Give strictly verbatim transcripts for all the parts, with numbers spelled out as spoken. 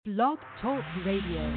Blog Talk Radio.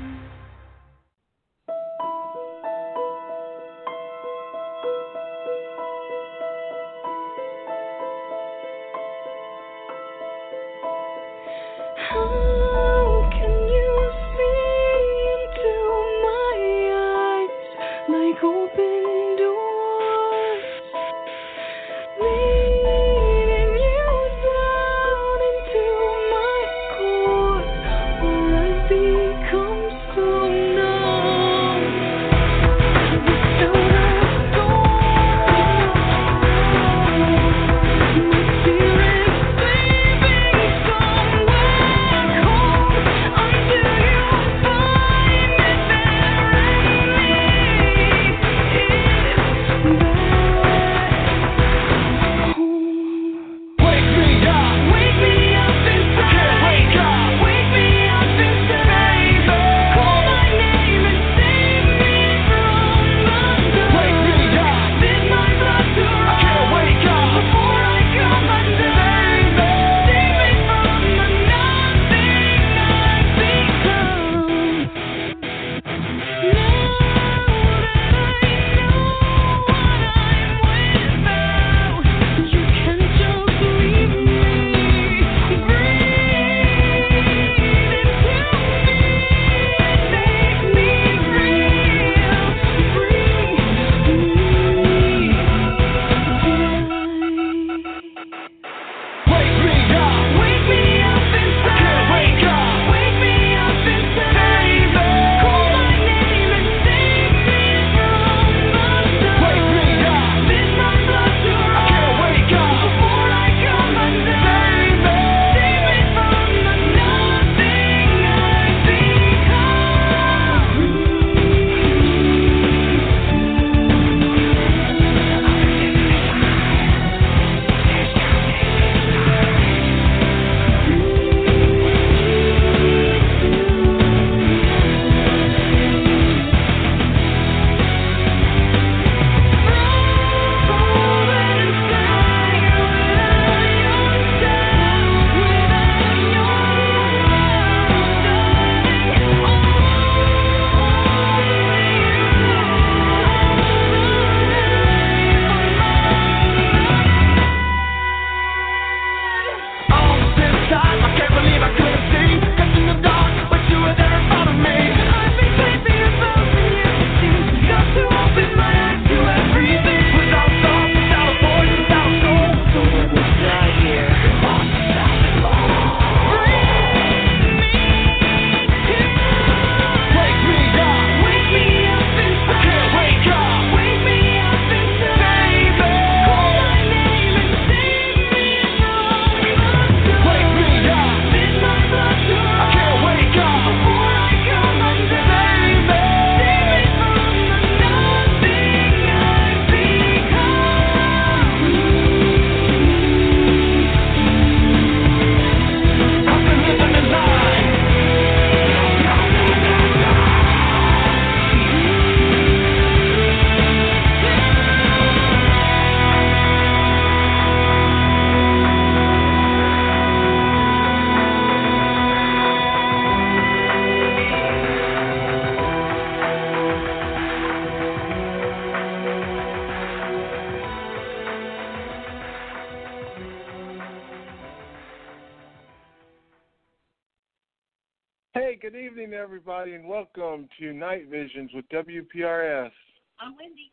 Hey, good evening, everybody, and welcome to Night Visions with W P R S. I'm Wendy.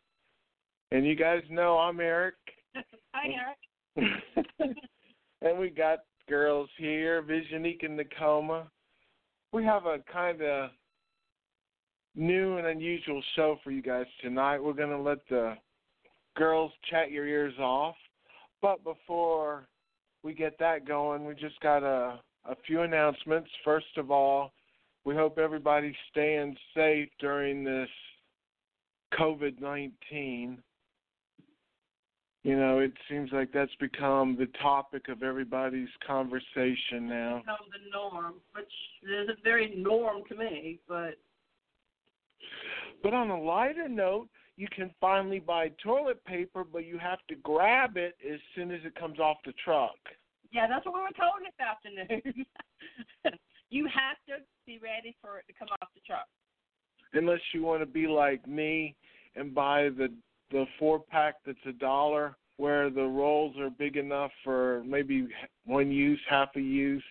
And you guys know I'm Eric. Hi, Eric. And we got girls here, Visionique and Nakoma. We have a kind of new and unusual show for you guys tonight. We're going to let the girls chat your ears off. But before we get that going, we just got a A few announcements. First of all, we hope everybody's staying safe during this COVID nineteen. You know, it seems like that's become the topic of everybody's conversation now. It's become the norm, which isn't very norm to me, but... But on a lighter note, you can finally buy toilet paper, but you have to grab it as soon as it comes off the truck. Yeah, that's what we were told this afternoon. You have to be ready for it to come off the truck. Unless you want to be like me and buy the the four pack that's a dollar, where the rolls are big enough for maybe one use, half a use.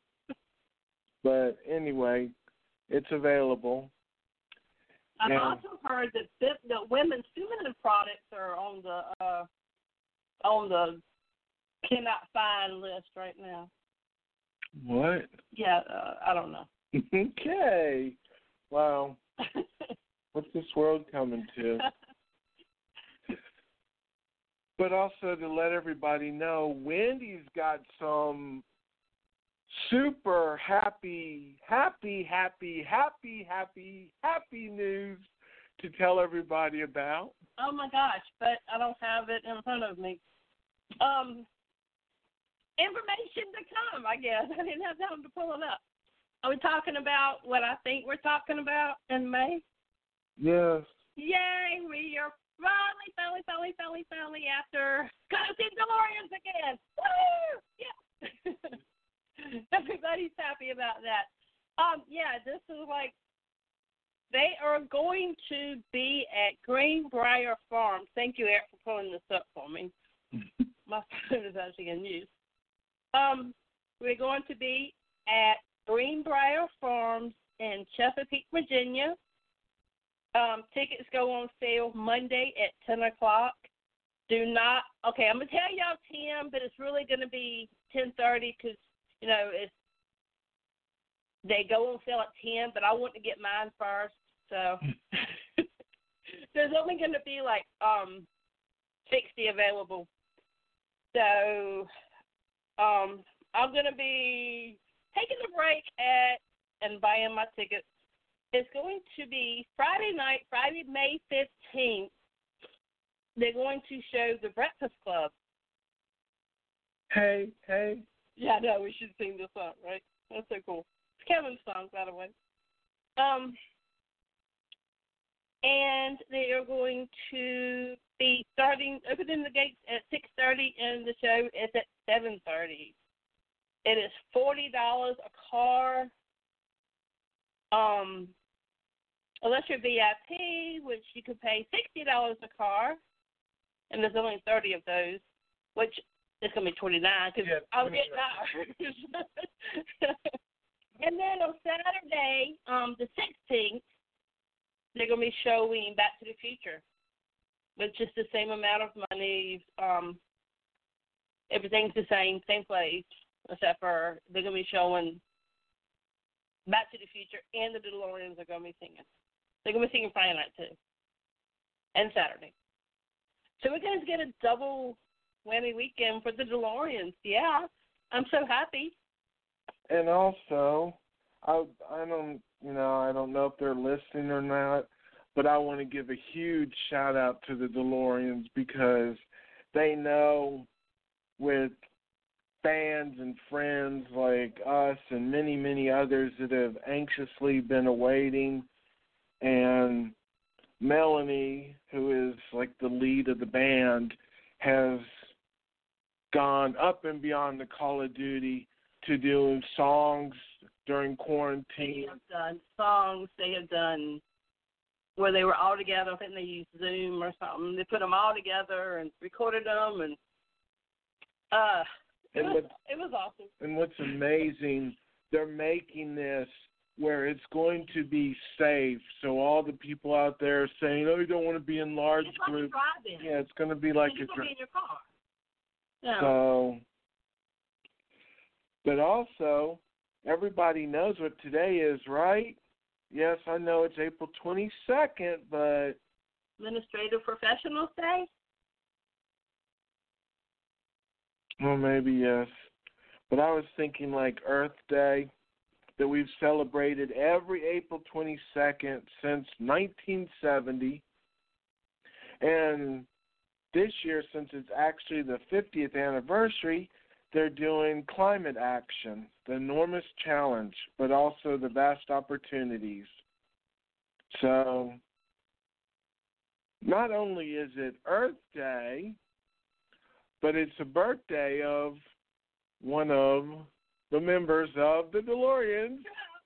But anyway, it's available. I've and, also heard that the, the women's feminine products are on the uh, on the cannot find list right now. What? Yeah, uh, I don't know. Okay. Wow. What's this world coming to? But also to let everybody know, Wendy's got some super happy, happy, happy, happy, happy, happy news to tell everybody about. Oh my gosh, but I don't have it in front of me. Um, information to come, I guess. I didn't have time to pull it up. Are we talking about what I think we're talking about in May? Yes. Yay, we are finally, finally, finally, finally, finally after gonna see DeLoreans again. Woo! Yeah. Everybody's happy about that. Um, yeah, this is like, they are going to be at Greenbrier Farm. Thank you, Eric, for pulling this up for me. My phone is actually in use. Um, we're going to be at Greenbrier Farms in Chesapeake, Virginia. Um, tickets go on sale Monday at ten o'clock. Do not, okay, I'm going to tell y'all ten, but it's really going to be ten thirty because, you know, it's, they go on sale at ten, but I want to get mine first. So there's only going to be like um, sixty available. So um, I'm going to be taking a break at and buying my tickets. It's going to be Friday night, Friday, May fifteenth. They're going to show The Breakfast Club. Hey, hey. Yeah, no, we should sing this song, right? That's so cool. It's Kevin's song, by the way. Um, and they are going to be starting, opening the gates at six thirty, and the show is at seven thirty. It is forty dollars a car. Um, unless you're V I P, which you could pay sixty dollars a car, and there's only thirty of those, which is going to be twenty-nine because yeah, I'll get ours. And then on Saturday, um, the sixteenth, they're going to be showing Back to the Future with just the same amount of money. Um, everything's the same, same place, except for they're going to be showing Back to the Future, and the DeLoreans are going to be singing. They're going to be singing Friday night, too, and Saturday. So we're going to get a double whammy weekend for the DeLoreans. Yeah, I'm so happy. And also, I I don't you know I don't know if they're listening or not, but I want to give a huge shout out to the DeLoreans because they know with fans and friends like us and many, many others that have anxiously been awaiting. And Melanie, who is like the lead of the band, has gone up and beyond the Call of Duty to doing songs during quarantine. They have done songs. They have done where they were all together. I think they used Zoom or something. They put them all together and recorded them. And uh, it, and was, what, it was awesome. And what's amazing, they're making this where it's going to be safe. So all the people out there saying, oh, you don't want to be in large it's like groups. A drive-in. Yeah, it's going to be like so a drive-in. Be in your car. Yeah. So, but also, everybody knows what today is, right? Yes, I know it's April twenty-second, but... Administrative Professionals Day? Well, maybe yes. But I was thinking like Earth Day, that we've celebrated every April twenty-second since nineteen seventy. And this year, since it's actually the fiftieth anniversary, they're doing climate action, the enormous challenge, but also the vast opportunities. So not only is it Earth Day, but it's a birthday of one of the members of the DeLoreans.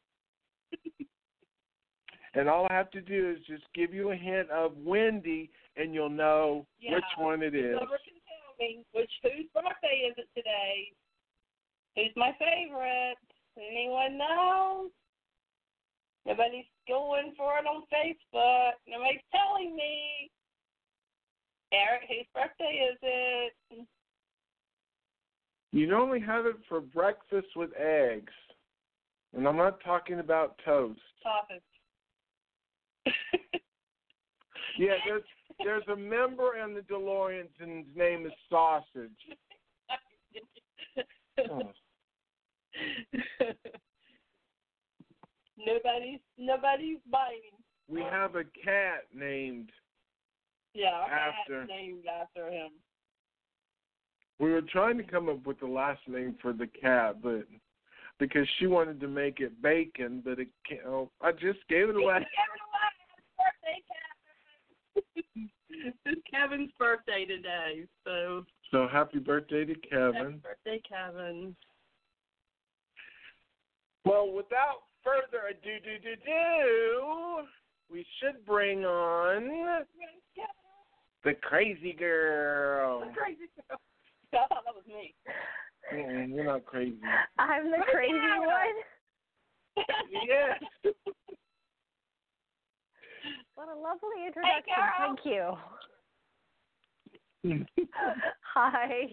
And all I have to do is just give you a hint of Wendy, and you'll know Yeah. which one it is. Whoever can tell me which whose birthday is it today? Who's my favorite? Anyone know? Nobody's going for it on Facebook. Nobody's telling me. Eric, whose birthday is it? You normally have it for breakfast with eggs. And I'm not talking about toast. Sausage. Yeah, there's there's a member in the DeLoreans and his name is Sausage. Oh. nobody's nobody's biting. We have a cat named Yeah, our after. cat's named after him. We were trying to come up with the last name for the cat, but because she wanted to make it Bacon, but it can't. Oh, I just gave it away. It's Kevin's birthday today, so. So happy birthday to Kevin. Happy birthday, Kevin. Well, without further ado, do, do, do, we should bring on the crazy girl. The crazy girl. I thought that was me. Mm, you're not crazy. I'm the crazy one. Yes. What a lovely introduction. Hey, Thank you. Hi.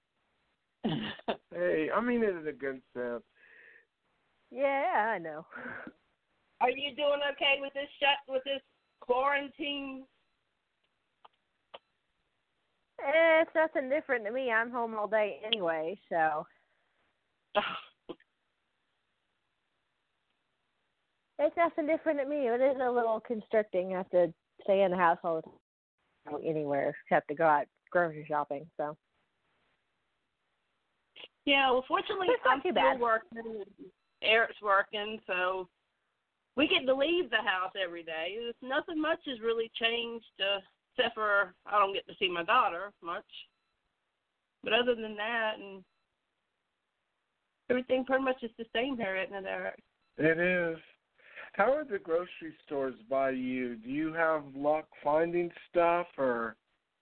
Hey, I mean it in a good sense. Yeah, I know. Are you doing okay with this shut with this quarantine? Eh, it's nothing different to me. I'm home all day anyway, so. It's nothing different to me. It is a little constricting. I have to stay in the house all the time. I don't go anywhere except to go out grocery shopping, so. Yeah, well, fortunately, It's not I'm too still bad. working. Eric's working, so we get to leave the house every day. There's nothing much has really changed, uh, except for I don't get to see my daughter much. But other than that, and everything pretty much is the same here, isn't it, Eric? It is. How are the grocery stores by you? Do you have luck finding stuff, or?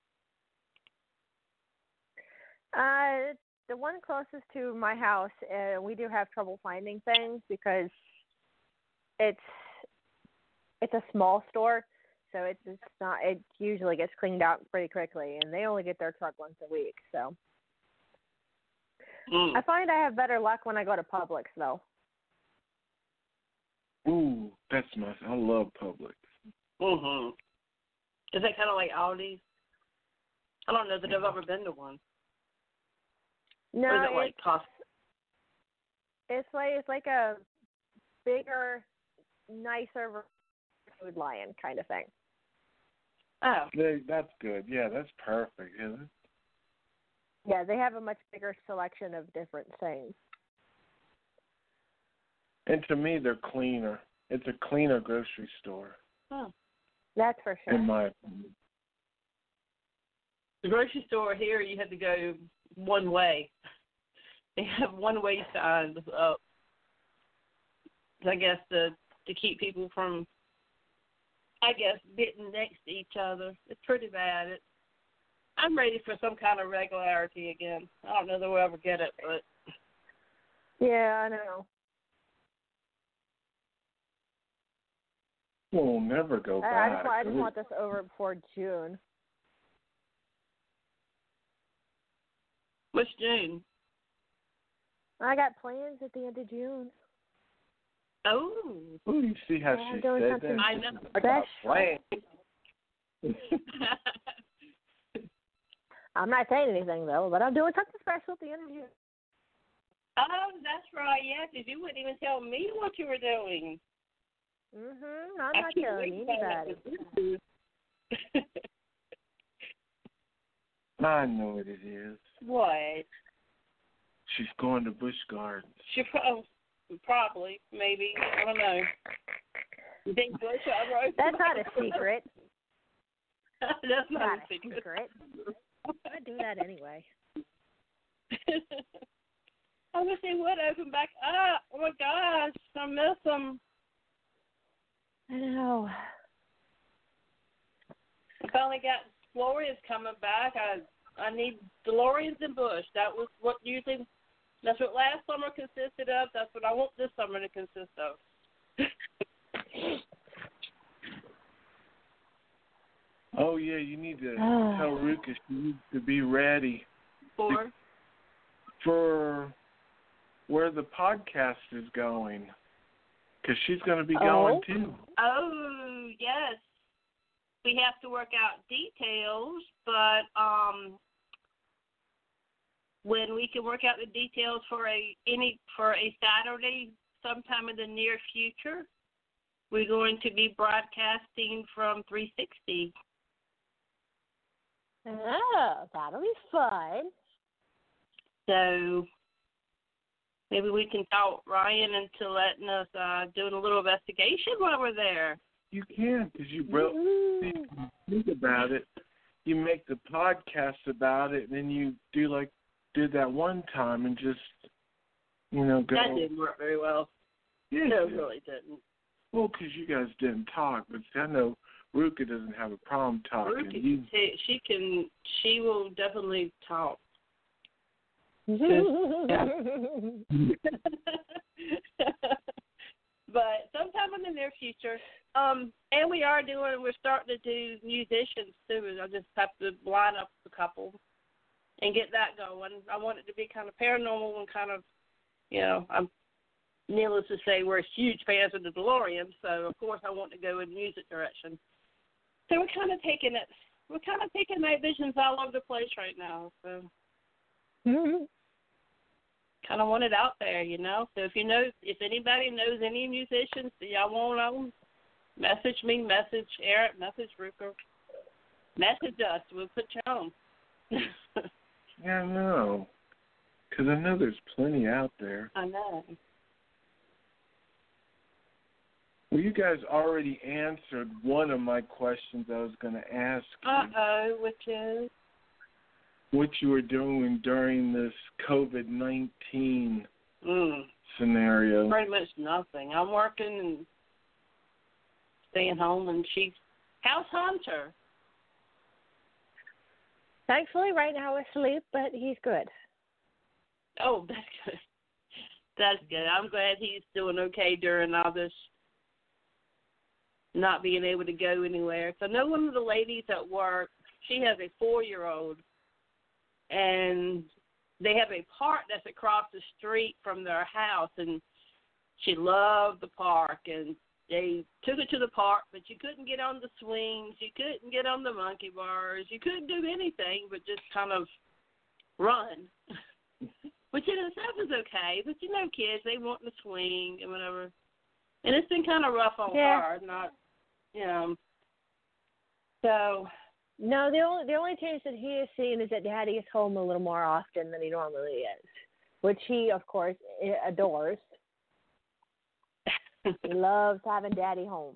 Uh, the one closest to my house, uh, we do have trouble finding things because it's it's a small store, so it's, it's not. It usually gets cleaned out pretty quickly, and they only get their truck once a week. So Mm. I find I have better luck when I go to Publix, though. Ooh, that's nice. I love Publix. Mm-hmm. Is that kind of like Aldi's? I don't know that I've ever been to one. No, or is it like it's, Costco? it's like it's like a bigger, nicer Food Lion kind of thing. Oh. They, that's good. Yeah, that's perfect, isn't it? Yeah, they have a much bigger selection of different things. And to me, they're cleaner. It's a cleaner grocery store, Oh. That's for sure. in my opinion. The grocery store here, you have to go one way. They have one-way signs up. I guess to to keep people from, I guess, getting next to each other. It's pretty bad. It, I'm ready for some kind of regularity again. I don't know that we'll ever get it, but Yeah, I know. We'll never go I, I back. just want I just want this over before June. what's June? I got plans at the end of June. Oh. Ooh, you see how Yeah, she doing said something that? I know. I got special. plans. I'm not saying anything though, but I'm doing something special at the end of June. Oh, that's right. Yeah, because you wouldn't even tell me what you were doing. Mhm. I'm I not can't telling wait to find out anybody. what this is. I know what it is. What? She's going to Busch Gardens. She pro- probably, maybe. I don't know. You think Bush I wrote? That's not a secret. That's not, Not a a secret. secret. I do that anyway. I wish they would open back up. Oh my gosh, I miss them. I know. I finally got DeLoreans coming back. I I need DeLoreans and Bush. That was what usually, that's what last summer consisted of. That's what I want this summer to consist of. Oh, yeah, you need to tell Ruka she needs to be ready. For? For where the podcast is going. Because she's going to be oh. going, too. Oh, yes. We have to work out details, but um, when we can work out the details for a any for a Saturday sometime in the near future, we're going to be broadcasting from three sixty. Oh, that'll be fun. So maybe we can talk Ryan into letting us uh, doing a little investigation while we're there. You can, because you wrote, think about it. You make the podcast about it, and then you do like did that one time and just, you know, go. That didn't work very well. Yeah, no, it really didn't. Well, because you guys didn't talk, but see, I know Ruka doesn't have a problem talking. Ruka, you, she can, she will definitely talk. But sometime in the near future, um, and we are doing, we're starting to do musicians too. I just have to line up a couple and get that going. I want it to be kind of paranormal and kind of, you know, I'm needless to say, we're huge fans of the DeLorean, so of course I want to go in music direction. So we're kind of taking it, we're kind of taking night visions all over the place right now. So. Mm-hmm. Kind of want it out there, you know. So if you know, if anybody knows any musicians that y'all want on, message me, message Eric, message Ruka, message us. We'll put you on. Yeah, I know. Because I know there's plenty out there. I know. Well, you guys already answered one of my questions I was going to ask you. Uh-oh, which is? What you were doing during this COVID nineteen mm. scenario. Pretty much nothing. I'm working and staying home, and she's house hunter. Thankfully, right now asleep, but he's good. Oh, that's good. That's good. I'm glad he's doing okay during all this not being able to go anywhere. So I know one of the ladies at work, she has a four-year-old, and they have a park that's across the street from their house, and she loved the park, and they took her to the park, but you couldn't get on the swings, you couldn't get on the monkey bars, you couldn't do anything but just kind of run, which in itself is okay, but you know kids, they want to swing and whatever, and it's been kind of rough on yeah. her, not, you know, so... No, the only the only change that he has seen is that Daddy is home a little more often than he normally is, which he, of course, adores. He loves having Daddy home.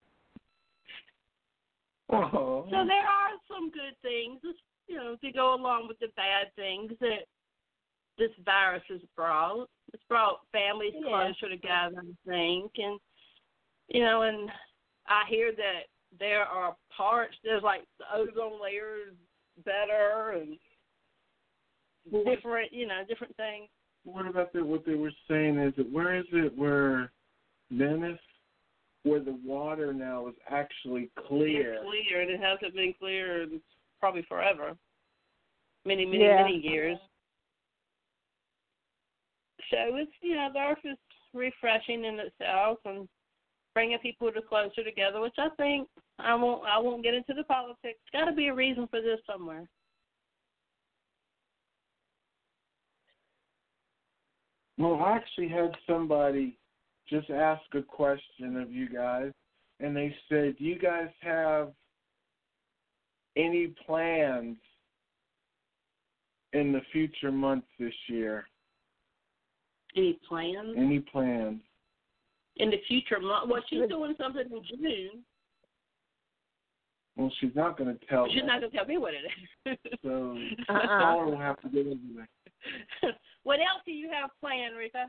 Oh. So there are some good things, you know, to go along with the bad things that this virus has brought. It's brought families yeah. closer together, I think, and you know, and I hear that. There are parts, there's like the ozone layer is better and different, you know, different things. What about the, what they were saying is that where is it where Venice, where the water now is actually clear? It's clear, and it hasn't been clear in probably forever. Many, many, yeah. many years. So it's, you know, the earth is refreshing in itself and bringing people to closer together, which I think I won't. I won't get into the politics. Got to be a reason for this somewhere. Well, I actually had somebody just ask a question of you guys, and they said, "Do you guys have any plans in the future months this year?" Any plans? Any plans? In the future month? Well, she's doing something in June. Well, she's not going to tell. She's us. not going to tell me what it is. So Uh-uh. caller will have to get into that. What else do you have planned, Rita?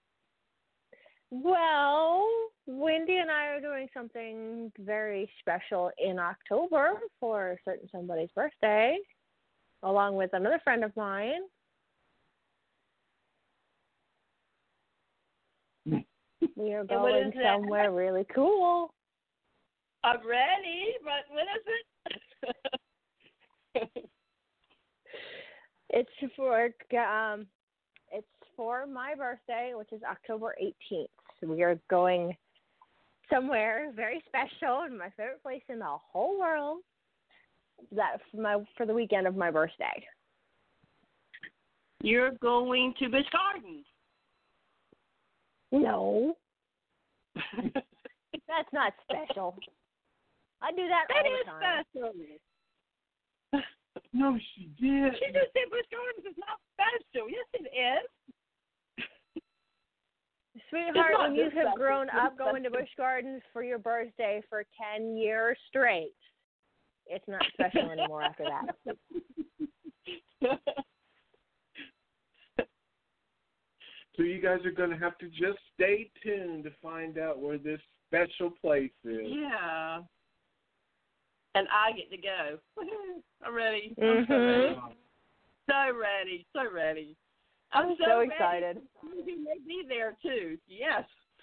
Well, Wendy and I are doing something very special in October for a certain somebody's birthday, along with another friend of mine. We are And what going is that? somewhere really cool. I'm ready, but what is it? It's for um, it's for my birthday, which is October eighteenth. We are going somewhere very special in my favorite place in the whole world. That for my for the weekend of my birthday. You're going to Busch Gardens. No, that's not special. I do that That all is the time. special. No, she did. She just said Busch Gardens is not special. Yes, it is. Sweetheart, It's not when you this have special. grown It's up going to special. Busch Gardens for your birthday for ten years straight, it's not special anymore after that. So you guys are going to have to just stay tuned to find out where this special place is. Yeah. And I get to go. I'm ready. I'm so ready. Mhm. So ready. So ready. I'm, I'm so, so ready. excited. You may be there too. Yes.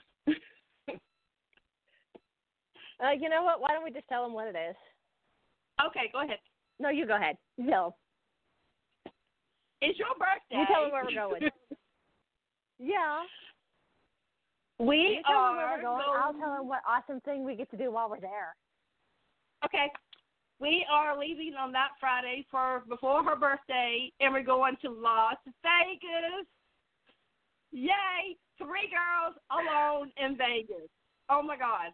Uh, you know what? Why don't we just tell them what it is? Okay, go ahead. No, you go ahead. You tell them. It's your birthday. You tell them where we're going. Yeah. We You tell them where are we're going. I'll tell them what awesome thing we get to do while we're there. Okay. We are leaving on that Friday for before her birthday, and we're going to Las Vegas. Yay! Three girls alone in Vegas. Oh my God.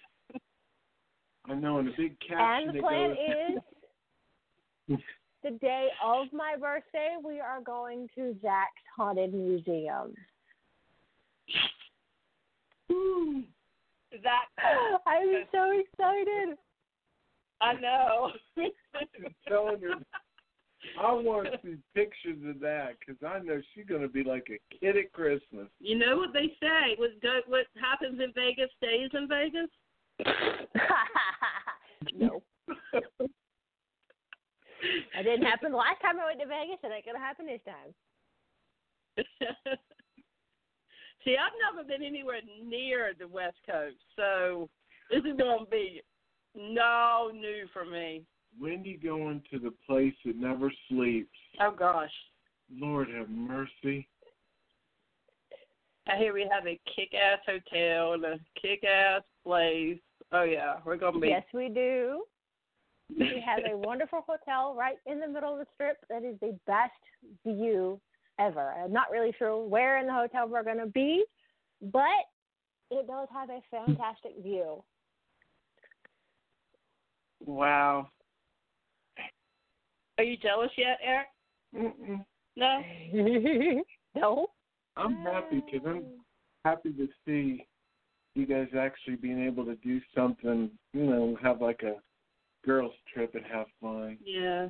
I know, and a big caption And the that plan goes, is the day of my birthday, we are going to Zach's Haunted Museum. That I'm so excited. I know. I'm telling her, I want to see pictures of that because I know she's going to be like a kid at Christmas. You know what they say? What go, what happens in Vegas stays in Vegas. No. It didn't happen the last time I went to Vegas. It ain't going to happen this time. See, I've never been anywhere near the West Coast, so this is going to be no new for me. Wendy going to the place that never sleeps. Oh, gosh. Lord have mercy. I hear we have a kick-ass hotel and a kick-ass place. Oh, yeah, we're going to be. Yes, we do. We have a wonderful hotel right in the middle of the strip that is the best view ever. I'm not really sure where in the hotel we're going to be, but it does have a fantastic view. Wow. Are you jealous yet, Eric? Mm-mm. No? No? I'm happy because I'm happy to see you guys actually being able to do something, you know, have like a girls trip and have fun. Yeah.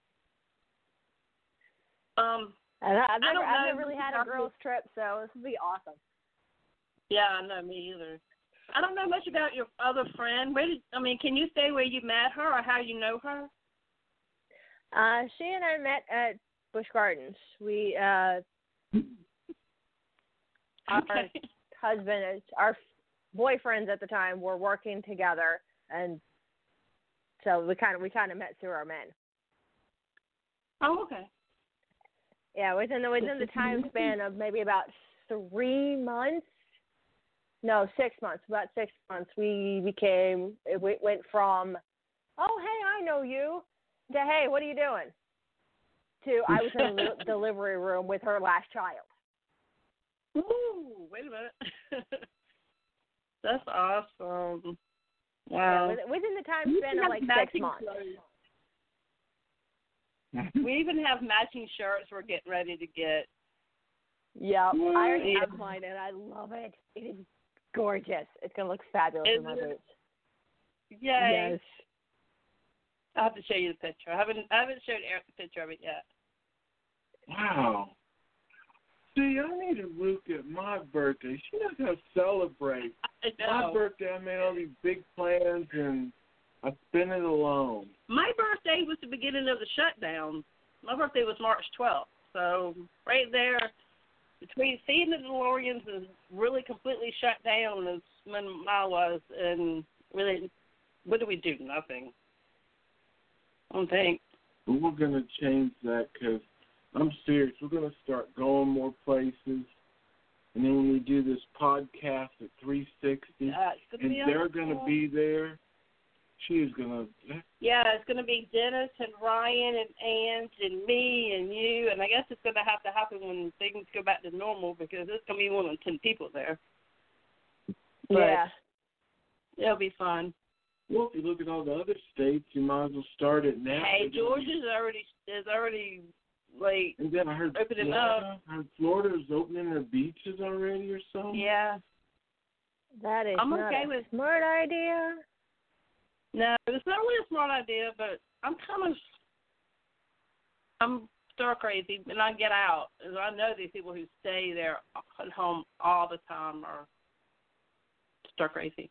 Um. And I- I've I never, don't I've know never really had a about girls trip, so this will be awesome. Yeah, no, me either. I don't know much about your other friend. Where did I mean? Can you say where you met her or how you know her? Uh, she and I met at Busch Gardens. We, uh, our Okay. husband, our boyfriends at the time were working together, and so we kind of we kind of met through our men. Oh, okay. Yeah, within the within the time span of maybe about three months. No, six months. About six months, we became. It w- went from, oh hey, I know you, to hey, what are you doing? To I was in the delivery room with her last child. Ooh, wait a minute. That's awesome. Yeah, Wow. within, within the time We span even of like have six matching months. clothes. We even have matching shirts we're getting ready to get. Yep, I already Yeah. have mine and I love it. It is gorgeous. It's gonna look fabulous Is with my it? boots. Yay. Yes. I have to show you the picture. I haven't I haven't showed Eric the picture of it yet. Wow. See, I need to look at my birthday. She doesn't have to celebrate. I know. My birthday, I made all these big plans, and I spent it alone. My birthday was the beginning of the shutdown. My birthday was March twelfth. So right there, between seeing the DeLoreans and really completely shut down is when I was. And really, what do we do? Nothing. I don't think. But we're going to change that because I'm serious. We're going to start going more places. And then when we do this podcast at three sixty, Uh, it's gonna and be they're going to be there, she is going to... Yeah, it's going to be Dennis and Ryan and Ange and me and you. And I guess it's going to have to happen when things go back to normal because there's going to be more than ten people there. But Yeah. it'll be fun. Well, if you look at all the other states, you might as well start it now. Hey, Georgia's already is already like And then I heard opening Florida, I heard Florida's opening their beaches already or something. yeah. That is I'm not okay a with- smart idea. No, it's not really a smart idea, but I'm kind of I'm stir crazy, and I get out, and I know these people who stay there at home all the time are stir crazy.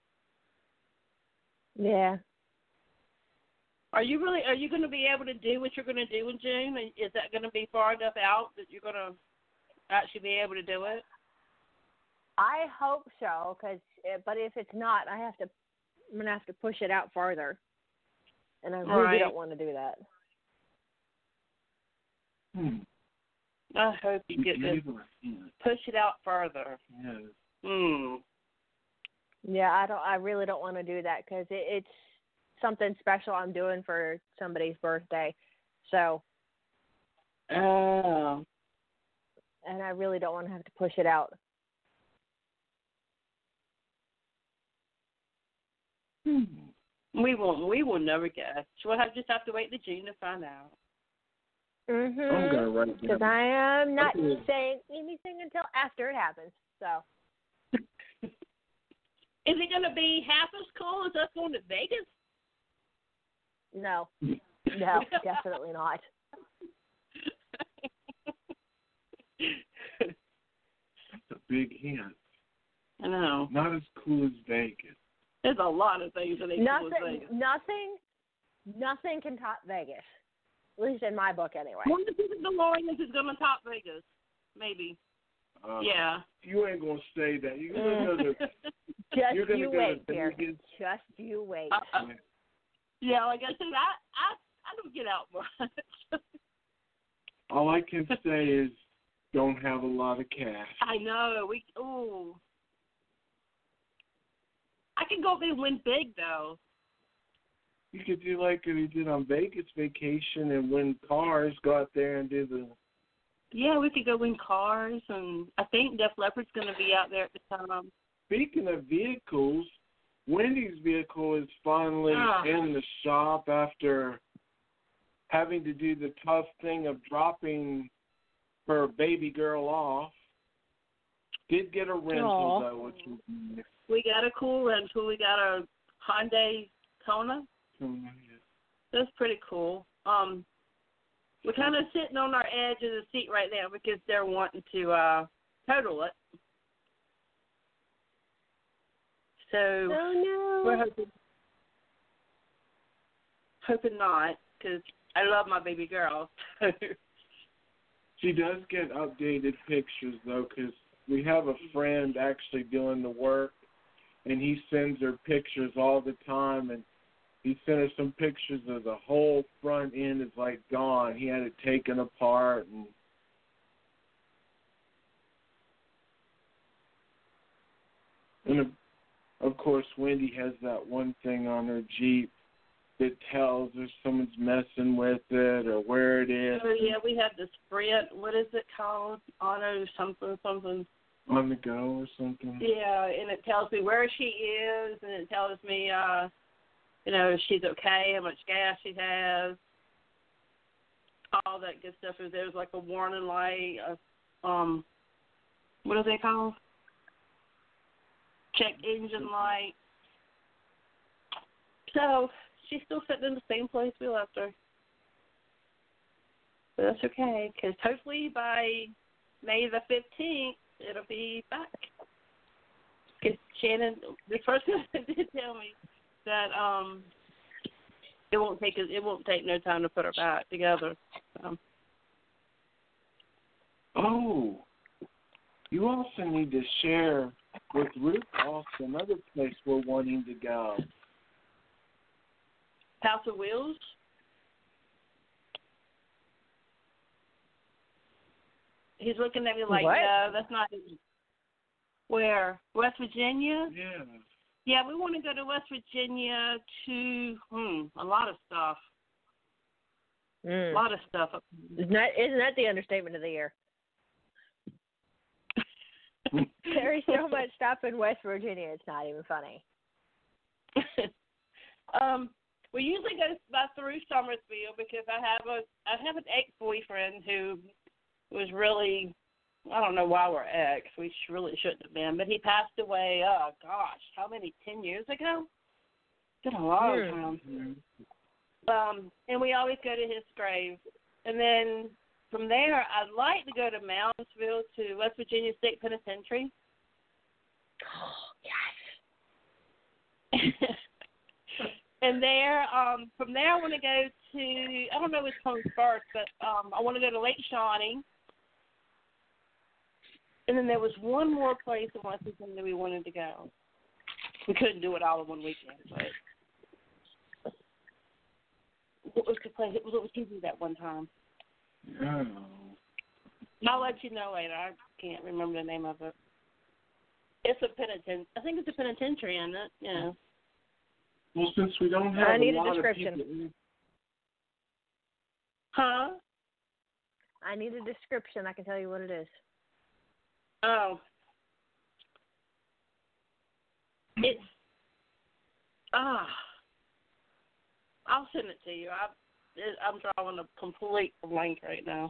Yeah. Are you really? Are you going to be able to do what you're going to do in June? Is that going to be far enough out that you're going to actually be able to do it? I hope so, cause, but if it's not, I have to. I'm gonna have to push it out farther, and I really Right. don't want to do that. Hmm. I hope you get to Gave her a hint. push it out further. Yes. Hmm. Yeah, I don't. I really don't want to do that because it, it's something special I'm doing for somebody's birthday. So, Oh. and I really don't want to have to push it out. Hmm. We won't. We will never guess. We'll have just have to wait to June to find out. I'm Mhm. gonna write Because down. I am not Okay. saying anything until after it happens. So. Is it going to be half as cool as us going to Vegas? No. No, definitely not. That's a big hint. I know. Not as cool as Vegas. There's a lot of things that ain't cool as Nothing, Vegas. nothing, nothing can top Vegas. At least in my book, anyway. One of the DeLoreans is going to top Vegas. Maybe. Uh, Yeah. You ain't gonna say that. You're gonna go to. Just You're gonna you go wait, to dear. Vegas. Just you wait. Uh-uh. Yeah, like I said, I, I, I don't get out much. All I can say is, don't have a lot of cash. I know. We. Ooh. I can go up there and win big though. You could do like we did on Vegas vacation and win cars. Go out there and do the. Yeah, we could go win cars, and I think Def Leppard's going to be out there at the time. Speaking of vehicles, Wendy's vehicle is finally Ah. in the shop after having to do the tough thing of dropping her baby girl off. Did get a rental Aw. though, which was nice. We got a cool rental. We got a Hyundai Kona. That's pretty cool. Um, we're kind of sitting on our edge of the seat right now because they're wanting to uh, total it. So Oh no. we're hoping, hoping not, because I love my baby girl. She does get updated pictures though, because we have a friend actually doing the work, and he sends her pictures all the time, and he sent her some pictures of the whole front end is like gone. He had it taken apart, and and of, of course Wendy has that one thing on her Jeep that tells if someone's messing with it or where it is. Oh yeah, we have the Sprint. What is it called? Auto something something. On the go or something. Yeah, and it tells me where she is, and it tells me, uh, you know, if she's okay, how much gas she has, all that good stuff. If there's like a warning light, uh, um, what are they called? Check engine light. So she's still sitting in the same place we left her. But that's okay, because hopefully by May the fifteenth, it'll be back. Because Shannon, this person did tell me that um, it won't take it won't take no time to put her back together. So. Oh, you also need to share with Ruth also another place we're wanting to go. House of Wheels? He's looking at me like, what? no, that's not it. Where? West Virginia? Yeah. Yeah, we want to go to West Virginia to, hmm, a lot of stuff. Mm. A lot of stuff. Isn't that, isn't that the understatement of the year? There's so much stuff in West Virginia, it's not even funny. um, we usually go by through Summersville because I have a I have an ex-boyfriend who was really, I don't know why we're ex. We sh- really shouldn't have been, but he passed away. Oh gosh, how many? Ten years ago? It's been a long Mm. time. Um, and we always go to his grave, and then. From there, I'd like to go to Moundsville to West Virginia State Penitentiary. Oh, yes. And there, um, from there, I want to go to, I don't know which comes first, but um, I want to go to Lake Shawnee. And then there was one more place in West Virginia we wanted to go. We couldn't do it all in one weekend, but what was the place? What was he do that one time? Oh. I'll let you know later. I can't remember the name of it. It's a penitent. I think it's a penitentiary, isn't it? Yeah. Well, since we don't have I need a a lot description. of people, Huh? I need a description. I can tell you what it is. Oh. It's ah. I'll send it to you. I, it, I'm drawing a complete blank right now.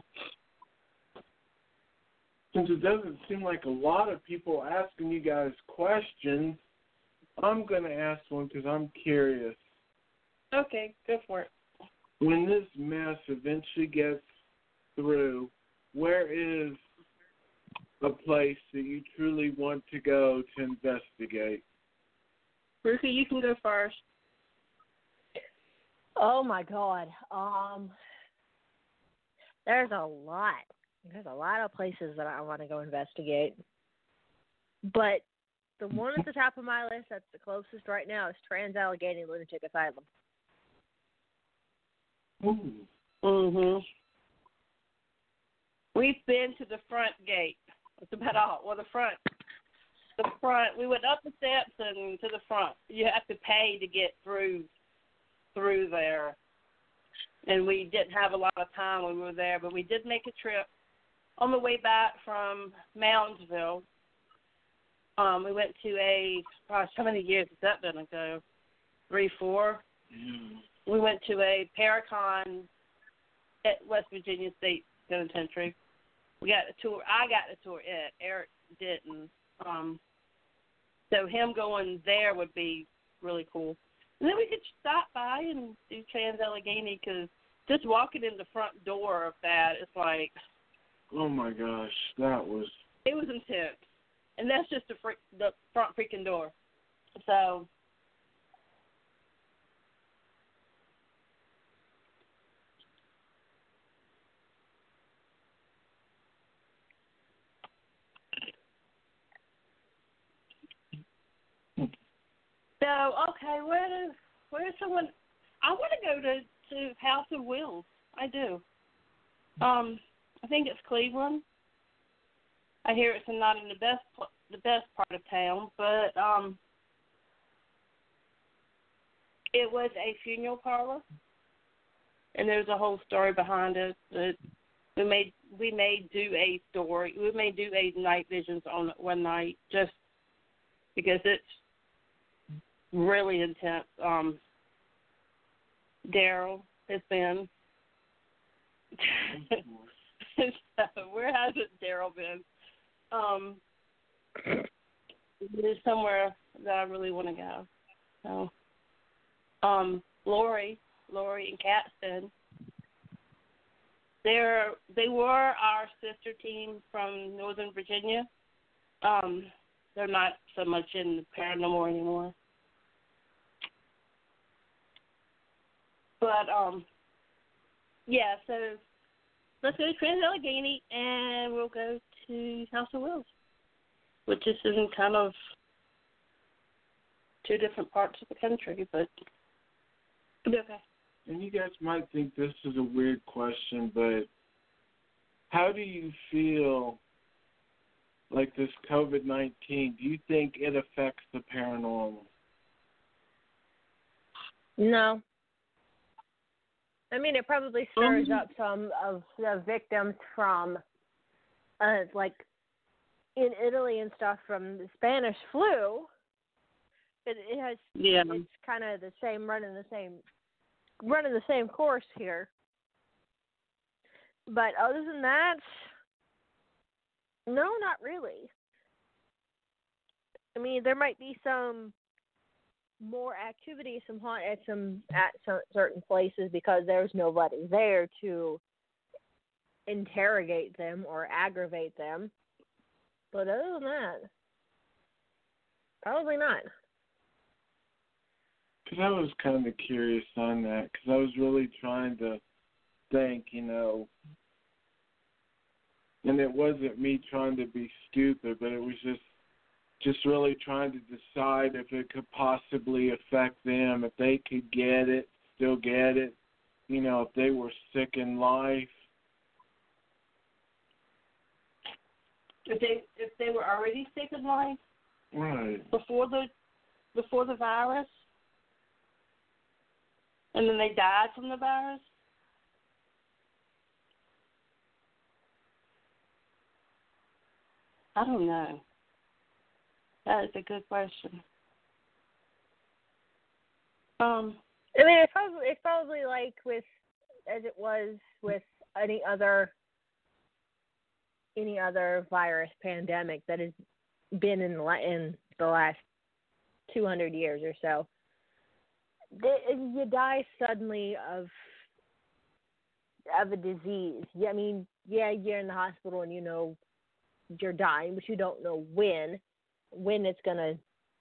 since it doesn't seem like a lot of people asking you guys questions, I'm going to ask one because I'm curious. Okay, go for it. When this mess eventually gets through, where is a place that you truly want to go to investigate? Ruthie, you can go first. Oh my God. Um, there's a lot. There's a lot of places that I want to go investigate. But the one at the top of my list that's the closest right now is Trans-Allegheny Lunatic Asylum. Ooh. Mm-hmm. We've been to the front gate. That's about all. Well, the front. The front. We went up the steps and to the front. You have to pay to get through through there. And we didn't have a lot of time when we were there, but we did make a trip. On the way back from Moundsville, um, we went to a, gosh, how many years has that been ago? Three, four? Yeah. We went to a Paracon at West Virginia State Penitentiary. We got a tour. I got a tour it. Eric didn't. Um, so him going there would be really cool. And then we could stop by and do Trans-Allegheny because just walking in the front door of that, it's like. Oh my gosh, that was. It was intense. And that's just the, fr- the front freaking door. So. So, okay, where does, where's someone, I want to go to, to House of Wheels. I do. Um, I think it's Cleveland. I hear it's not in the best the best part of town, but um, it was a funeral parlor, and there's a whole story behind it. That we may we may do a story. We may do a night visions on it one night, just because it's really intense. Um, Daryl has been. So where hasn't Daryl been? Um, there's somewhere that I really want to go. So, um, Lori, Lori and Catston. They're they were our sister team from Northern Virginia. Um, they're not so much in the paranormal anymore. But um, yeah. So let's go to Trans-Allegheny, and we'll go to House of Wills, which is in kind of two different parts of the country, but it'll be okay. And you guys might think this is a weird question, but how do you feel like this COVID nineteen? Do you think it affects the paranormal? No. I mean, it probably stirs Um, up some of the victims from, uh, like, in Italy and stuff from the Spanish flu. It, it has, yeah. it's kind of the same, running the same, running the same course here. But other than that, no, not really. I mean, there might be some more activity, some haunt at some at some certain places because there's nobody there to interrogate them or aggravate them. But other than that, probably not. Because I was kind of curious on that, because I was really trying to think, you know, and it wasn't me trying to be stupid, but it was just just really trying to decide if it could possibly affect them, if they could get it, still get it, you know, if they were sick in life. If they if they were already sick in life Right. before the before the virus, and then they died from the virus. I don't know. That is a good question. Um, I mean, it's probably it's probably like with as it was with any other any other virus pandemic that has been in the, in the last two hundred years or so. You die suddenly of of a disease. Yeah, I mean, yeah, you're in the hospital and you know you're dying, but you don't know when when it's gonna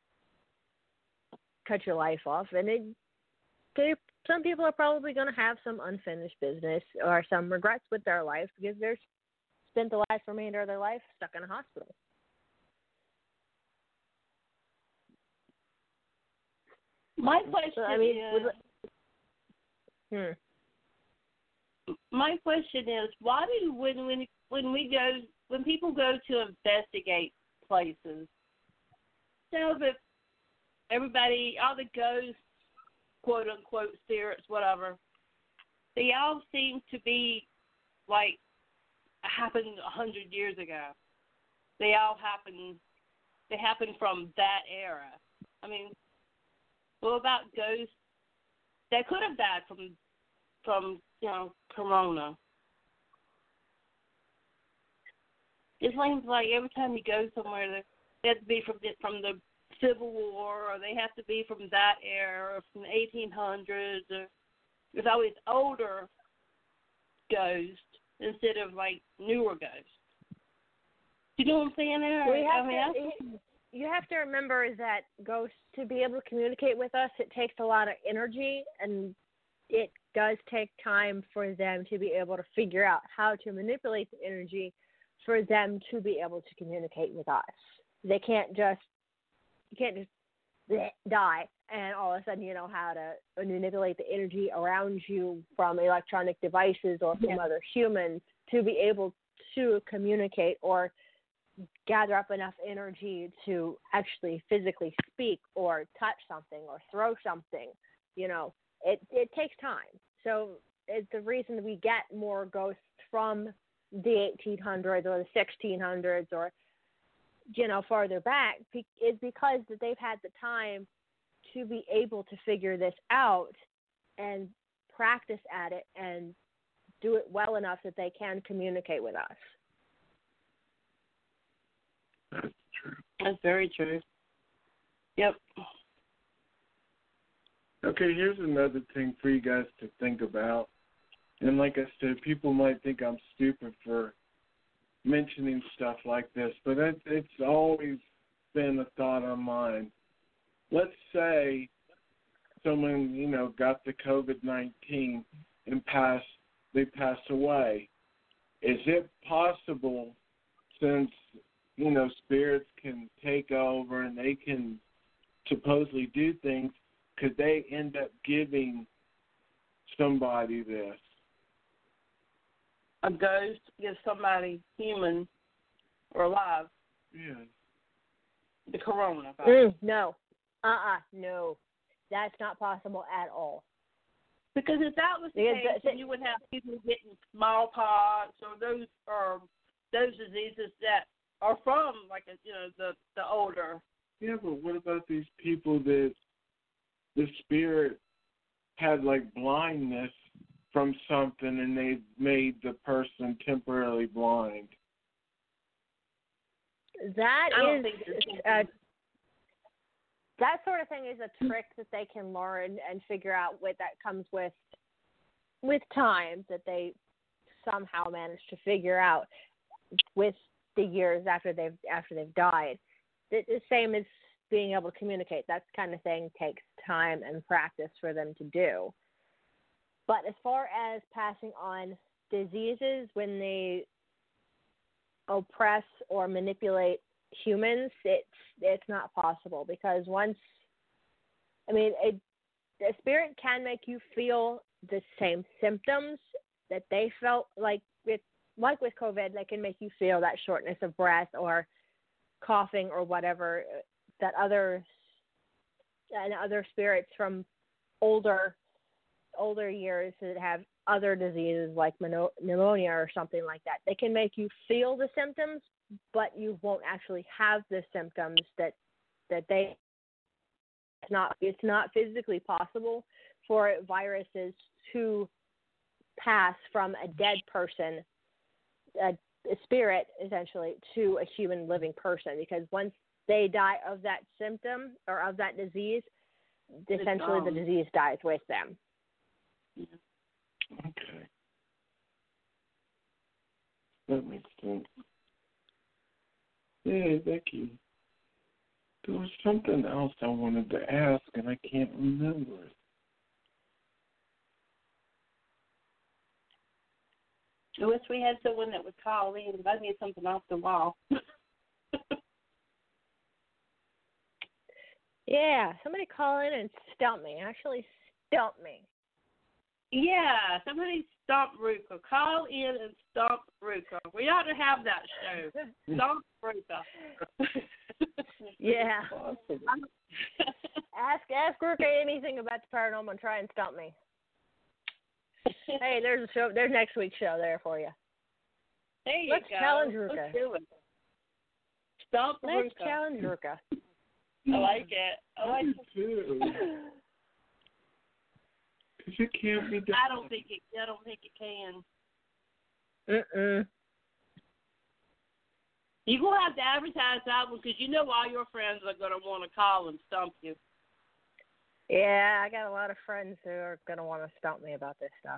cut your life off. And it, they, some people are probably gonna have some unfinished business or some regrets with their life because they're spent the last remainder of their life stuck in a hospital. my question So, I mean, is, hmm. my question is, why do when when when we go when people go to investigate places, you know that everybody, all the ghosts, quote unquote spirits, whatever, they all seem to be like happened a hundred years ago. They all happen. They happen from that era. I mean, what about ghosts that could have died from from you know corona? It seems like every time you go somewhere, they have to be from the, from the Civil War, or they have to be from that era, or from the eighteen hundreds. Or there's always older ghosts instead of like newer ghosts. You know what I'm saying there? We have I mean, to, you have to remember that ghosts, to be able to communicate with us, it takes a lot of energy, and it does take time for them to be able to figure out how to manipulate the energy for them to be able to communicate with us. They can't just, you can't just die and all of a sudden you know how to manipulate the energy around you from electronic devices or from yeah. other humans to be able to communicate or gather up enough energy to actually physically speak or touch something or throw something. You know, it, it takes time. So it's the reason we get more ghosts from the eighteen hundreds or the sixteen hundreds or, you know, farther back is because that they've had the time to be able to figure this out and practice at it and do it well enough that they can communicate with us. That's true. That's very true. Yep. Okay, here's another thing for you guys to think about. And like I said, people might think I'm stupid for mentioning stuff like this, but it, it's always been a thought on mine. Let's say someone, you know, got the COVID nineteen and passed, they pass away. Is it possible, since, you know, spirits can take over and they can supposedly do things, could they end up giving somebody this? A ghost gives somebody human or alive Yeah. the coronavirus. Mm, no. Uh-uh. No. That's not possible at all. Because if that was the Because case, the- then you would have people getting smallpox or those or those diseases that are from, like, you know, the the older. Yeah, but what about these people that the spirit had, like, blindness from something and they made the person temporarily blind? That I don't is, think it's uh, that sort of thing is a trick that they can learn and figure out what that comes with with time, that they somehow manage to figure out with the years after they've after they've died. The, the same as being able to communicate. That kind of thing takes time and practice for them to do. But as far as passing on diseases, when they oppress or manipulate humans, it's it's not possible, because once, I mean, it, the spirit can make you feel the same symptoms that they felt, like with like with COVID. They can make you feel that shortness of breath or coughing or whatever that other and other spirits from older older years that have other diseases like pneumonia or something like that. They can make you feel the symptoms, but you won't actually have the symptoms that that they. It's not it's not physically possible for viruses to pass from a dead person, a, a spirit essentially, to a human living person, because once they die of that symptom or of that disease, essentially the disease dies with them. Okay. That makes sense. Yeah, thank you. There was something else I wanted to ask, and I can't remember it. I wish we had someone that would call in, but I need something off the wall. Yeah, somebody call in and stump me. Actually, stump me. Yeah, somebody stump Ruka. Call in and stump Ruka. We ought to have that show. Stump Ruka. Yeah. ask ask Ruka anything about the paranormal and try and stump me. Hey, there's a show. There's next week's show there for you. There you Let's go. challenge Ruka. Let's do it. Stump Let's Ruka. challenge Ruka. I like it. I like it too. Because it can't be done. I don't think it. I don't think it can. Mm-mm. You gonna have to advertise that one, because you know all your friends are gonna want to call and stump you. Yeah, I got a lot of friends who are gonna want to stump me about this stuff.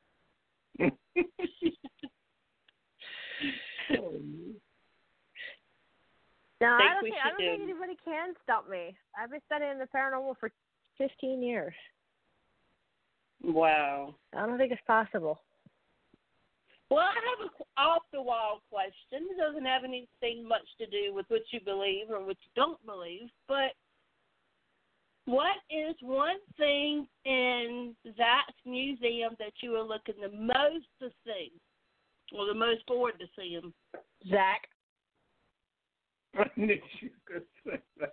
No, I don't think I don't think anybody can stump me. I've been studying the paranormal for fifteen years. Wow. I don't think it's possible. Well, I have an off-the-wall question. It doesn't have anything much to do with what you believe or what you don't believe, but what is one thing in Zach's museum that you are looking the most to see, or the most forward to seeing? Zach. I knew you could say that.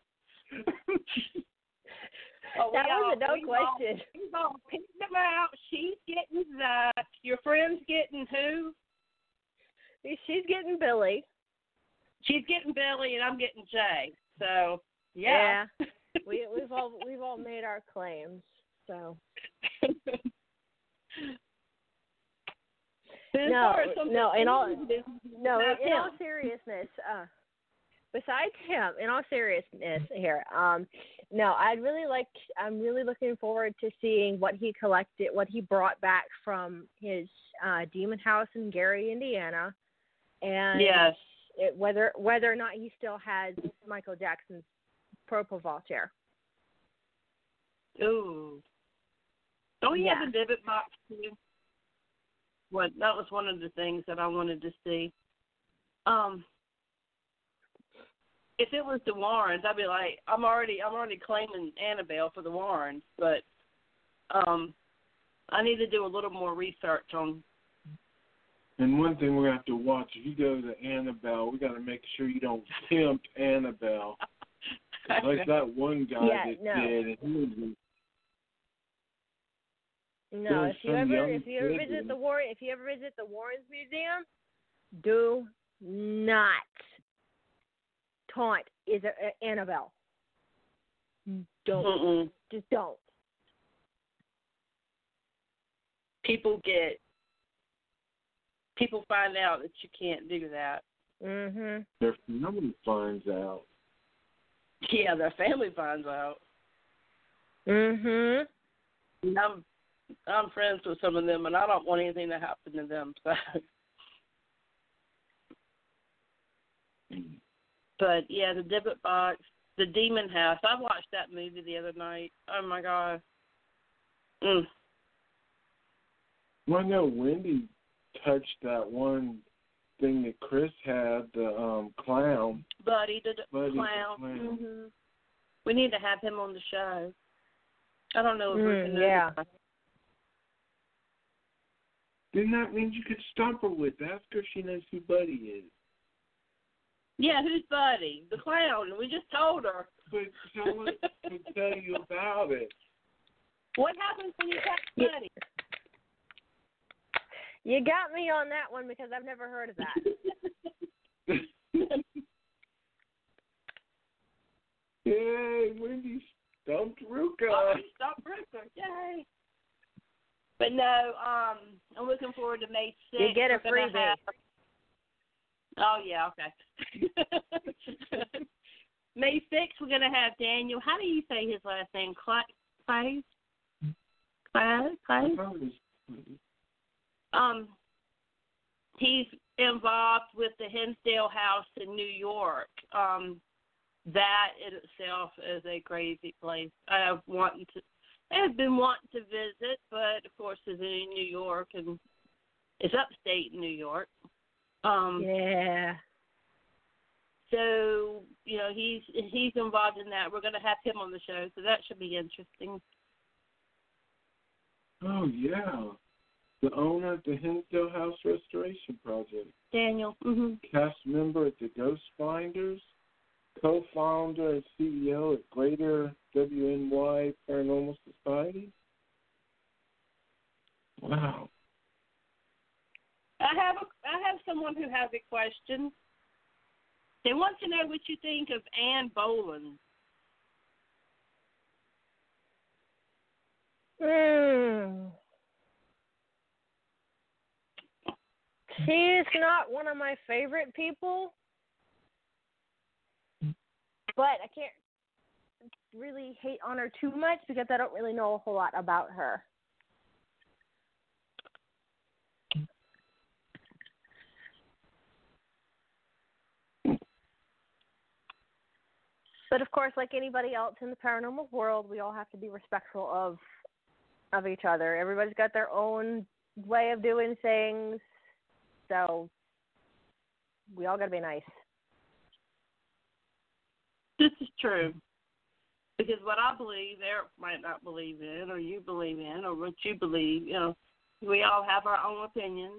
Oh, that all, was a no we question. All, we've all picked them out. She's getting Zach. Your friend's getting who? She's getting Billy. She's getting Billy, and I'm getting Jay. So yeah, yeah. we we've all we've all made our claims. So no, no, in all no, in all seriousness, uh, besides him, in all seriousness here, um, no, I'd really like. I'm really looking forward to seeing what he collected, what he brought back from his uh, Demon House in Gary, Indiana, and Yes. it, whether whether or not he still has Michael Jackson's propofol chair. Ooh. Don't you Yeah. have a Divot box too? What? That was one of the things that I wanted to see. Um. If it was the Warrens, I'd be like, I'm already, I'm already claiming Annabelle for the Warrens, but um, I need to do a little more research on. And one thing we're going to have to watch, if you go to Annabelle, we got to make sure you don't pimp Annabelle. Like that one guy Yeah, that no. did. And he was, No, There's if you some ever young if you ever kid visit that- the War if you ever visit the Warrens Museum, do not taunt is a, a Annabelle. Don't Mm-mm. just don't. People get, people find out that you can't do that. Mhm. their family finds out. Yeah, their family finds out. Mhm. And I'm, I'm friends with some of them, and I don't want anything to happen to them. So. But yeah, the Divot box, the Demon House. I watched that movie the other night. Oh my god. Mm. Well, I know Wendy touched that one thing that Chris had, the um, clown. Buddy the, the Buddy the clown. clown. hmm We need to have him on the show. I don't know if we Mm, can do yeah. that. Then that means you could stump her with. Ask her if she knows who Buddy is. Yeah, who's Buddy? The clown. We just told her. But tell her to tell you about it. What happens when you catch Buddy? You got me on that one because I've never heard of that. Yay, Wendy stumped Ruka. Oh, stop Ruka. Yay. But no, um, I'm looking forward to May sixth. You get a We're gonna freebie. have- Oh, yeah, okay. May sixth, we're going to have Daniel. How do you say his last name? Clay? Clay? Clay? Um, he's involved with the Hinsdale House in New York. Um, that in itself is a crazy place. I have wanted to, I have been wanting to visit, but of course it's in New York and it's upstate New York. Um, Yeah. So, you know, he's he's involved in that. We're going to have him on the show, so that should be interesting. Oh, yeah. The owner of the Hinsdale House Restoration Project. Daniel. Mm-hmm. Cast member at the Ghost Finders. Co-founder and C E O at Greater W N Y Paranormal Society. Wow. I have a, I have someone who has a question. They want to know what you think of Anne Boland. Mm. She's not one of my favorite people, but I can't really hate on her too much because I don't really know a whole lot about her. But of course, like anybody else in the paranormal world, we all have to be respectful of of each other. Everybody's got their own way of doing things, so we all got to be nice. This is true. Because what I believe, Eric might not believe in, or you believe in, or what you believe, you know, we all have our own opinions.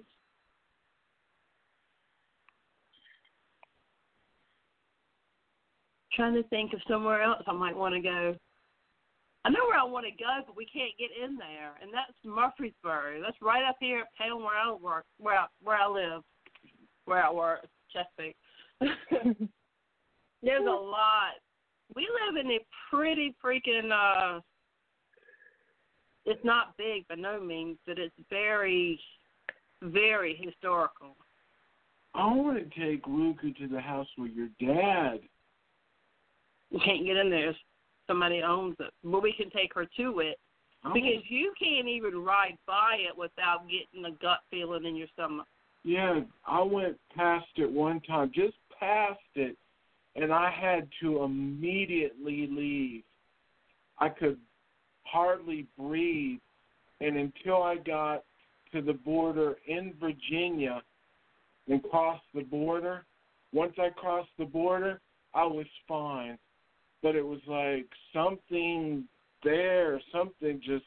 Trying to think of somewhere else I might want to go. I know where I want to go, but we can't get in there, and that's Murfreesboro. That's right up here at town where I work, where I, where I live, where I work, Chesapeake. There's a lot. We live in a pretty freaking. Uh, it's not big by no means, but it's very, very historical. I want to take Luca to the house with your dad. You can't get in there. Somebody owns it. But we can take her to it. I Because want- you can't even ride by it without getting a gut feeling in your stomach. Yeah, I went past it one time, just past it, and I had to immediately leave. I could hardly breathe, and until I got to the border in Virginia and crossed the border, once I crossed the border, I was fine. But it was like something there, something just,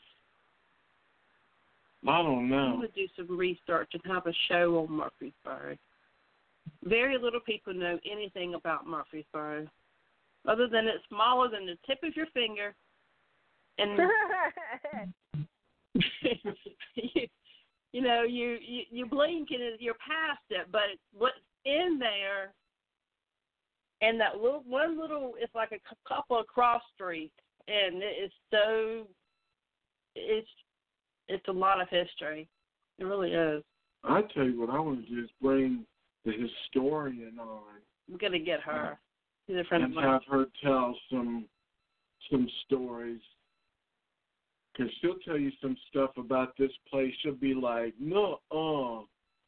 I don't know. I'm going to do some research and have a show on Murfreesboro. Very little people know anything about Murfreesboro, other than it's smaller than the tip of your finger. And, you, you know, you, you, you blink and you're past it, but what's in there, and that little one little, it's like a couple of cross streets, and it is so, it's it's a lot of history. It really is. I tell you what I want to do is bring the historian on. I'm gonna get her. She's a friend and of mine. have her tell some some stories. Because she'll tell you some stuff about this place. She'll be like, no, uh.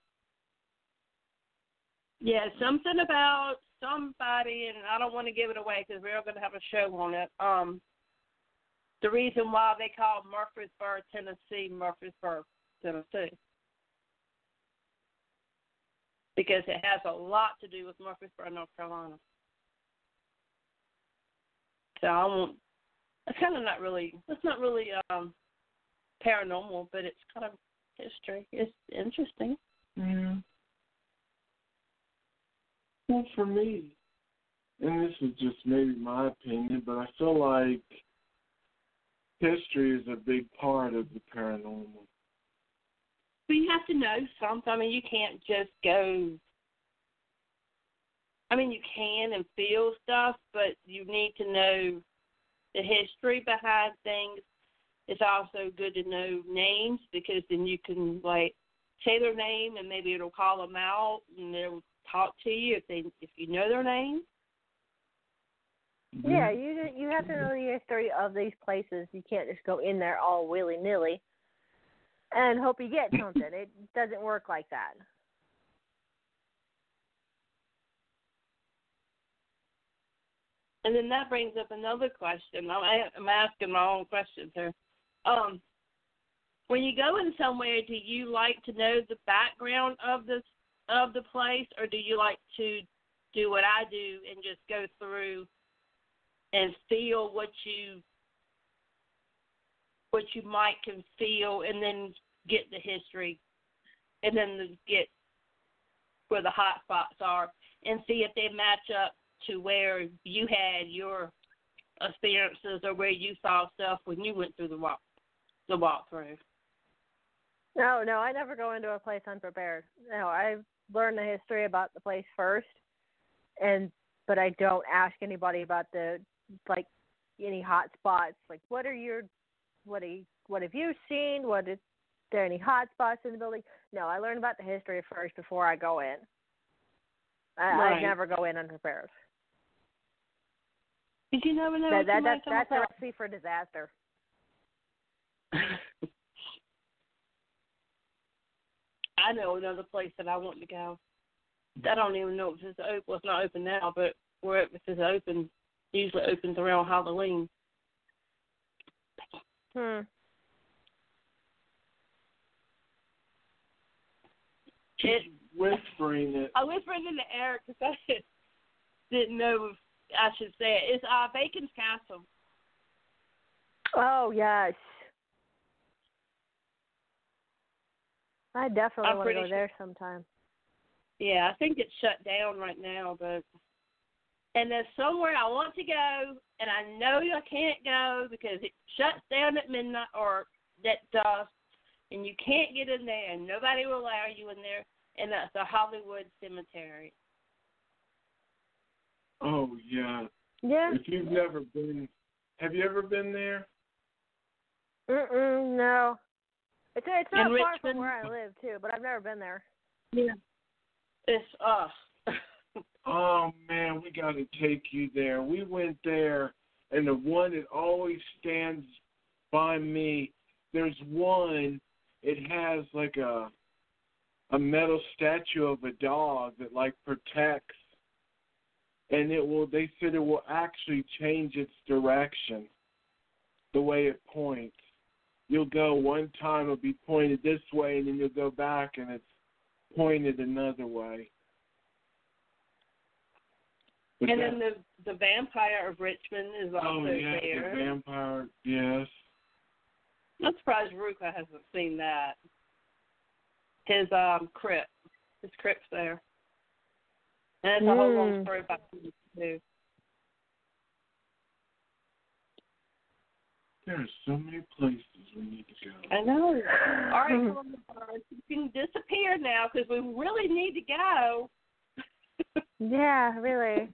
Yeah, something about somebody, and I don't want to give it away because we're going to have a show on it. Um, the reason why they call Murfreesboro, Tennessee, Murfreesboro, Tennessee. Because it has a lot to do with Murfreesboro, North Carolina. So I won't, it's kind of not really, it's not really um, paranormal, but it's kind of history. It's interesting. Yeah. Well, for me, and this is just maybe my opinion, but I feel like history is a big part of the paranormal. But you have to know something. I mean, you can't just go, I mean, you can and feel stuff, but you need to know the history behind things. It's also good to know names because then you can, like, say their name and maybe it'll call them out and they'll talk to you if they if you know their name. Yeah, you you have to know the history of these places. You can't just go in there all willy nilly and hope you get something. It doesn't work like that. And then that brings up another question. I'm, I'm asking my own questions here. Um, when you go in somewhere, do you like to know the background of the of the place, or do you like to do what I do and just go through and feel what you what you might can feel, and then get the history, and then get where the hot spots are, and see if they match up to where you had your experiences or where you saw stuff when you went through the walk the walkthrough. No, no, I never go into a place unprepared. No, I learn the history about the place first, and but I don't ask anybody about the like any hot spots. Like, what are your what are you, what have you seen? What is there any hot spots in the building? No, I learn about the history first before I go in. I, Right. I never go in unprepared. Did you never know That, what you that, might that's come that's a across? recipe for disaster. I know another place that I want to go. I don't even know if it's open. Well, it's not open now, but where if it's open, usually opens around Halloween. Hmm. It, Whispering it. I whispered in the air because I didn't know if I should say it. It's uh, Bacon's Castle. Oh yes. I definitely I'm want to pretty go sure- there sometime. Yeah, I think it's shut down right now, but and there's somewhere I want to go, and I know I can't go because it shuts down at midnight or at dusk, and you can't get in there, and nobody will allow you in there, and that's the Hollywood Cemetery. Oh, yeah. Yeah. If you've never been, have you ever been there? Mm-mm, no. It's it's not In far Richmond? from where I live too, but I've never been there. Yeah. It's uh. Oh, man, we got to take you there. We went there, and the one that always stands by me, there's one, it has like a a metal statue of a dog that, like, protects, and it will, they said it will actually change its direction, the way it points. You'll go one time, it'll be pointed this way, and then you'll go back, and it's pointed another way. But and that, then the the Vampire of Richmond is also oh, yeah, there. the vampire, yes. I'm surprised Ruka hasn't seen that. His um crypt, his crypt's there, and it's a whole long Mm. story about him too. There are so many places we need to go. I know. All right, Columbus, you can disappear now because we really need to go. Yeah, really.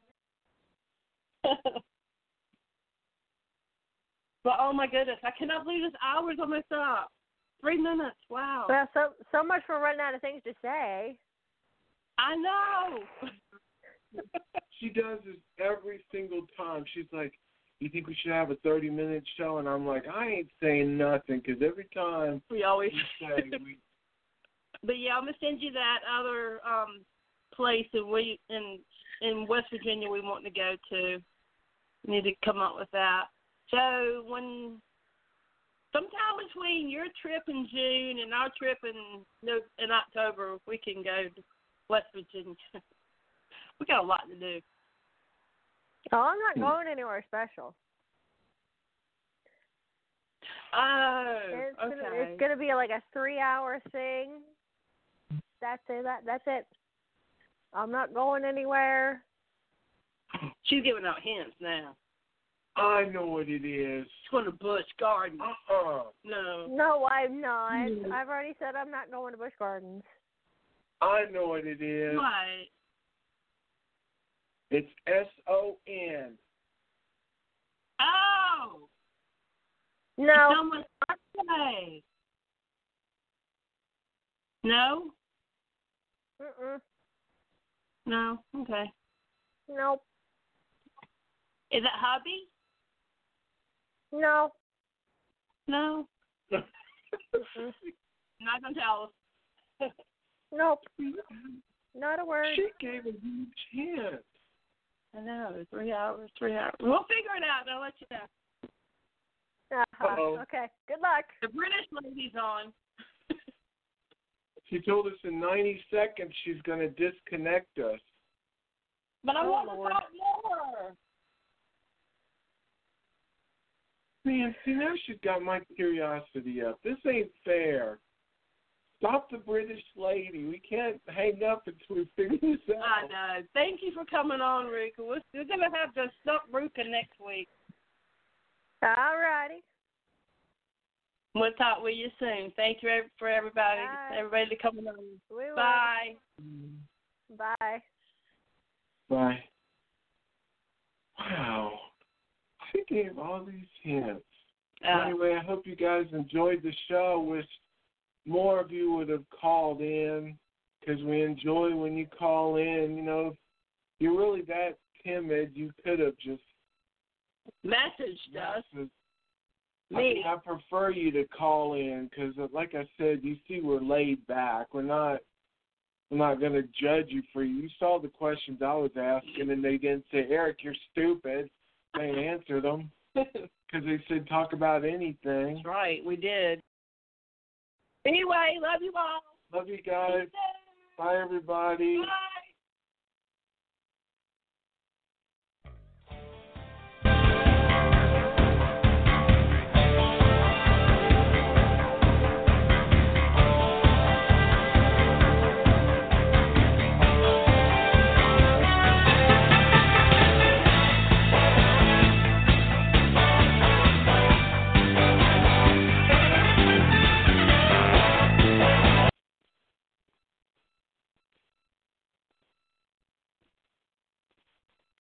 But oh my goodness, I cannot believe this hour's almost up. Three minutes. Wow. Well, so so much for running out of things to say. I know. She does this every single time. She's like, you think we should have a thirty-minute show? And I'm like, I ain't saying nothing because every time We always we say we... But yeah, I'm gonna send you that other um place in we in in West Virginia we want to go to. We need to come up with that. So when sometime between your trip in June and our trip in no in October, we can go to West Virginia. We got a lot to do. Oh, I'm not going anywhere special. Oh, It's okay. gonna, it's gonna be like a three-hour thing. That's it. That that's it. I'm not going anywhere. She's giving out hints now. I know what it is. She's going to Busch Gardens. Uh-uh. No. No, I'm not. Mm. I've already said I'm not going to Busch Gardens. I know what it is. What? It's S O N. Oh. No. Someone's birthday. No? Mm-mm. No? Okay. Nope. Is it hubby? No. No? Mm-mm. Not going to tell us. Nope. Not a word. She gave a huge hint. I know. Three hours, three hours. We'll figure it out. I'll let you know. Uh-huh. Uh-oh. Okay. Good luck. The British lady's on. She told us in ninety seconds she's going to disconnect us. But I Oh, want Lord. to talk more. Man, see, now she's got my curiosity up. This ain't fair. Stop the British lady. We can't hang up until we figure this out. I know. Thank you for coming on, Ruka. We're, we're going to have to stump Ruka next week. All righty. We'll talk with you soon. Thank you for everybody, Bye. everybody coming on. We will. Bye. Bye. Bye. Wow. She gave all these hints. Uh, Anyway, I hope you guys enjoyed the show. Wish more of you would have called in because we enjoy when you call in. You know, if you're really that timid, you could have just messaged us. messaged. I Me. mean, I prefer you to call in because, like I said, you see we're laid back. We're not we're not going to judge you for you. You saw the questions I was asking, and they didn't say, Eric, you're stupid. They answered them because they said talk about anything. That's right, we did. Anyway, love you all. Love you guys. Bye, everybody. Bye.